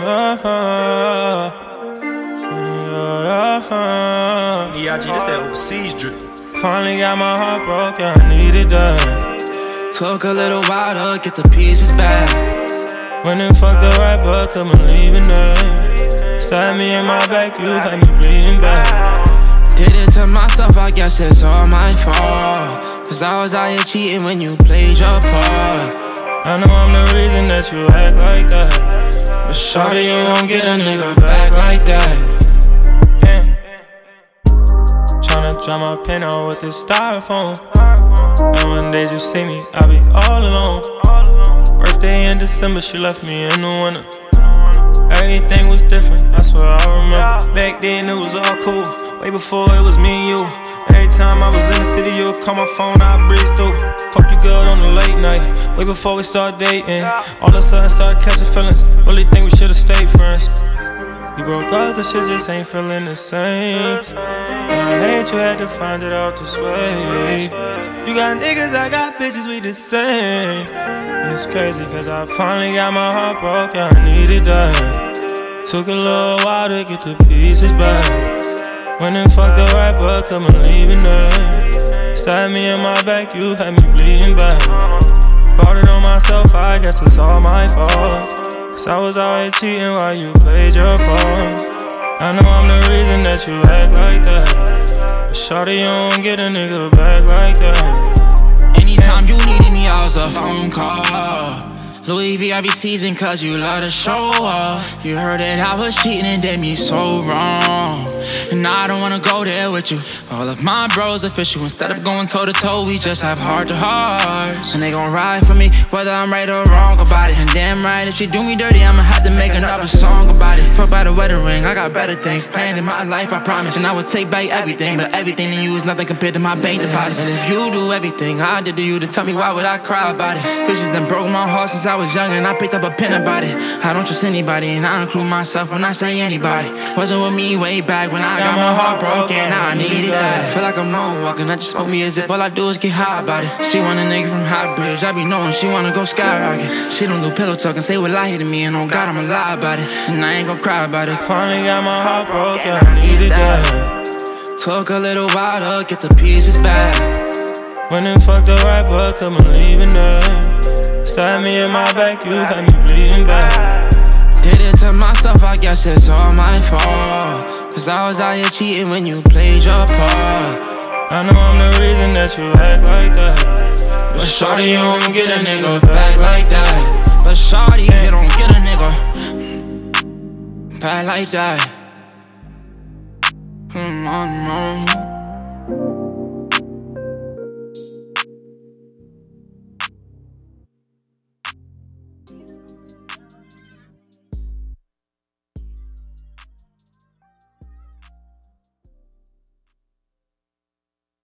EIG, this that overseas drip. Finally got my heart broke, yeah, I needed that. Took a little while to get the pieces back. When and fucked the rapper, come and leaving that. Stabbed me in my back, you had me bleeding back. Did it to myself, I guess it's all my fault. Cause I was out here cheating when you played your part. I know I'm the reason that you act like that, but shawty, you won't get a nigga back like that. Yeah. Tryna dry my pen out with this styrofoam. And one day you see me, I be all alone. Birthday in December, she left me in the winter. Everything was different, I swear I remember. Back then it was all cool, way before it was me and you. Every time I was in the city, you would call my phone, I'd breeze through. Fuck you good on the late night, way before we start dating. All of a sudden started catching feelings, really think we should've stayed friends. We broke up cause shit just ain't feeling the same. And I hate you had to find it out this way. You got niggas, I got bitches, we the same. And it's crazy cause I finally got my heart broke, yeah, I needed that. Took a little while to get the pieces back. When and fucked the rapper, come and leaving that. Stabbed me in my back, you had me bleeding back. Brought it on myself, I guess it's all my fault. Cause I was out here cheating while you played your part. I know I'm the reason that you act like that, but shawty, you don't get a nigga back like that. Anytime you needed me, I was a phone call. Louis V every season cause you love to show off. You heard that I was cheating and did me so wrong. And I don't wanna go there with you. All of my bros official. Instead of going toe to toe, we just have heart to heart. So they gon' ride for me, whether I'm right or wrong about it. And damn right, if she do me dirty, I'ma have to make another song about it. Fuck by the wedding ring, I got better things planned in my life, I promise. And I would take back everything, but everything in you is nothing compared to my bank deposits. And if you do everything I did to you, then tell me why would I cry about it? Bitches done broke my heart since I was young and I picked up a pen about it. I don't trust anybody and I include myself when I say anybody. Wasn't with me way back when I got my heart broken, now I needed that. Feel like I'm moonwalking, I just smoke me a zip, all I do is get high about it. She want a nigga from High Bridge, I be knowing she wanna go skyrocket. She don't do pillow talk and say what lie to me, and on God I'ma lie about it. And I ain't gon' cry about it. Finally got my heart broken, I needed that. Took a little while to get the pieces back. When and fucked the rapper, come and leaving that. Stabbed me in my back, you had me bleeding back. Did it to myself, I guess it's all my fault. Cause I was out here cheating when you played your part. I know I'm the reason that you act like that, but shawty, you don't get a nigga back like that. But shawty, you don't get a nigga back like that. Come on.